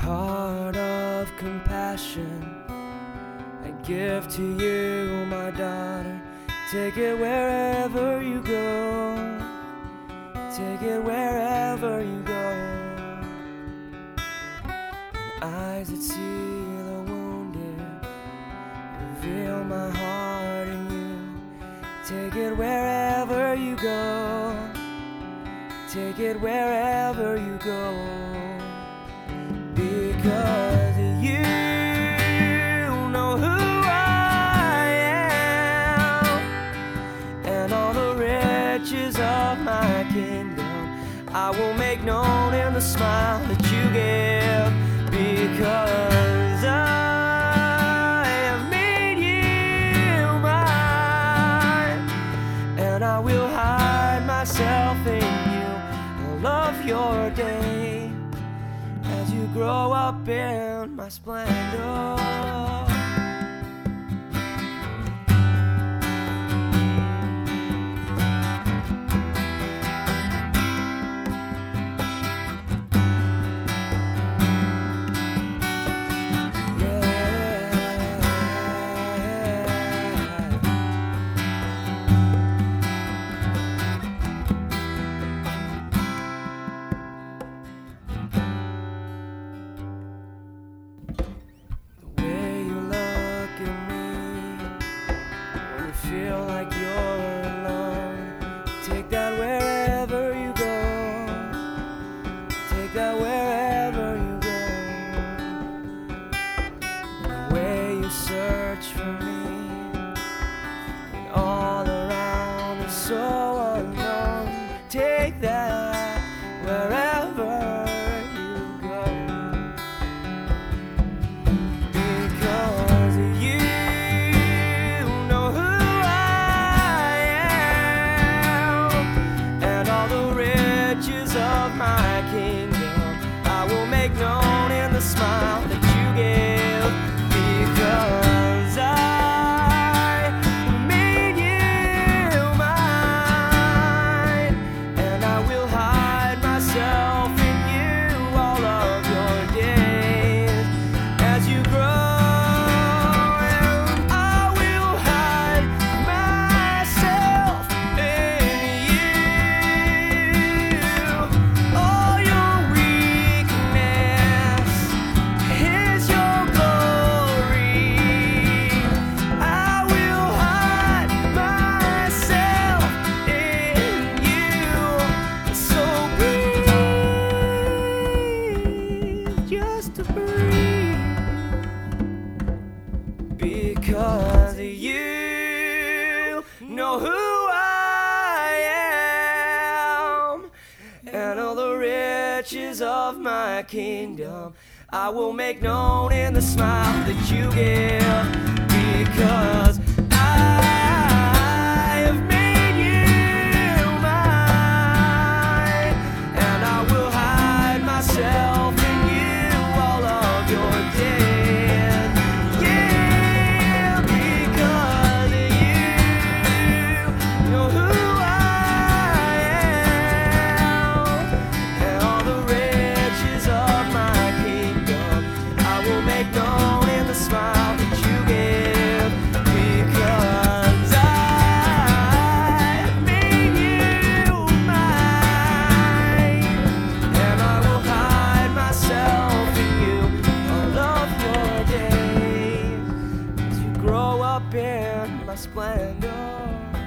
heart of compassion I give to you, my daughter. Take it wherever you go. Take it wherever you go. Eyes that see the wounded reveal my heart in you. Take it wherever you go. Take it wherever you go. Because you know who I am, and all the riches of my kingdom I will make known in the smile that you give. Because I have made you mine, and I will hide myself in you all of your day as you grow up in my splendor. Feel like you're alone. Take that wherever you go. Take that wherever you go. The way you search for me, and all around is so unknown. Take that wherever you go. Because you know who of my kingdom I will make known in the smile that you give. Because I made you mine, and I will hide myself in you all of your days as you grow. And I will hide myself in you. All your weakness is your glory. I will hide myself in you. So breathe, just to breathe. Because you know who I am, and all the riches of my kingdom I will make known in the smile that you give. Because I have made you mine, and I will hide myself in you all of your days. Yeah, because you know who I am, and all the riches of my kingdom I will make known in the smile that you give. Because I have made you mine, and I will hide myself in you all of your days as you grow up in my splendor.